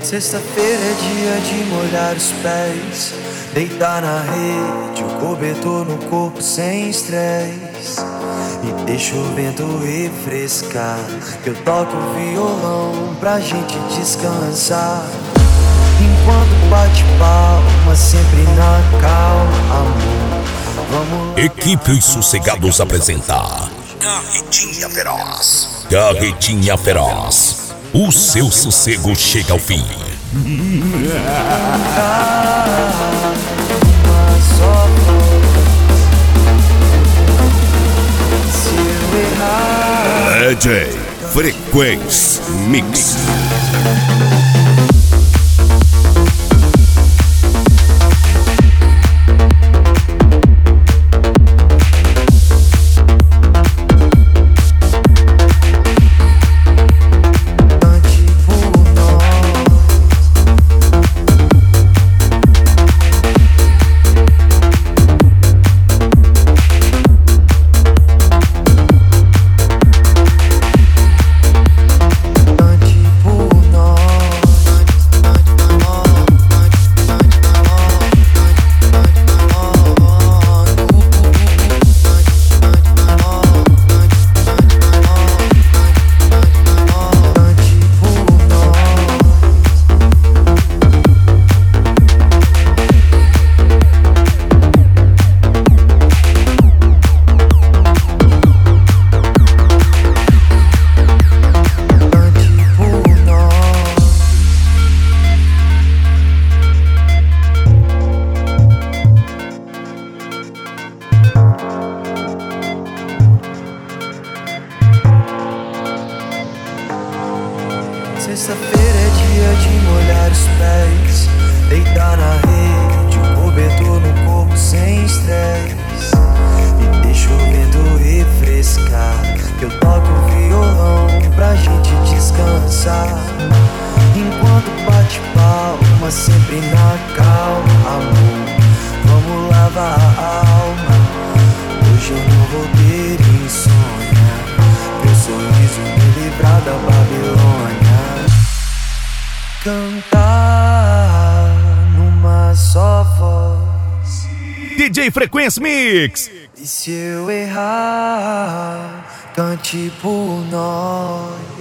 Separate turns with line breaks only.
Sexta-feira é dia de molhar os pés, deitar na rede, o cobertor no corpo sem estresse, e deixa o vento refrescar, que eu toco o violão pra gente descansar. Enquanto bate palma, sempre na calma, amor, vamos lá.
Equipe Os Sossegados apresenta Carretinha Feroz. Carretinha Feroz, o seu sossego chega ao fim. DJ Frequência Mix.
Sexta-feira é dia de molhar os pés, deitar na rede, o cobertor no corpo sem estresse, e deixa o vento refrescar, que eu toco o violão pra gente descansar. Enquanto bate palma, sempre na calma, amor, vamos lavar a alma. Hoje eu não vou ter insônia, teu sorriso me livrar da Babilônia. Cantar numa só voz,
DJ Frequência Mix.
e se eu errar, cante por nós.